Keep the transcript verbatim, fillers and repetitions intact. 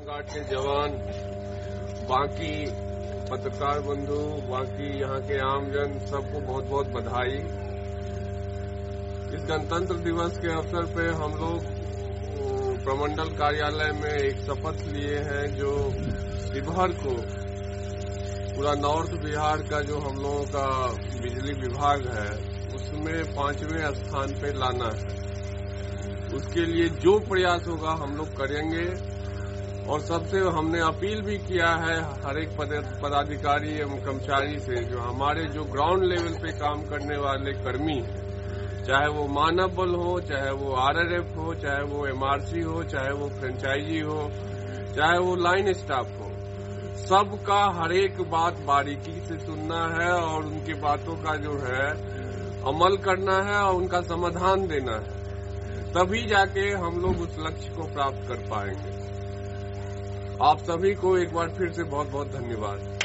Guard के जवान, बाकी पत्रकार बंधु, बाकी यहाँ के आमजन, सबको बहुत बहुत बधाई। इस गणतंत्र दिवस के अवसर पे हम लोग प्रमंडल कार्यालय में एक शपथ लिए हैं, जो शिवहर को पूरा नॉर्थ बिहार का जो हम लोगों का बिजली विभाग है उसमें पांचवें स्थान पे लाना है। उसके लिए जो प्रयास होगा हम लोग करेंगे। और सबसे हमने अपील भी किया है हर एक पदाधिकारी एवं कर्मचारी से, जो हमारे जो ग्राउंड लेवल पे काम करने वाले कर्मी हैं, चाहे वो मानव बल हो, चाहे वो आरआरएफ हो, चाहे वो एमआरसी हो, चाहे वो फ्रेंचाइजी हो, चाहे वो लाइन स्टाफ हो, सबका हर एक बात बारीकी से सुनना है और उनकी बातों का जो है अमल करना है और उनका समाधान देना है। तभी जाके हम लोग उस लक्ष्य को प्राप्त कर पाएंगे। आप सभी को एक बार फिर से बहुत बहुत धन्यवाद।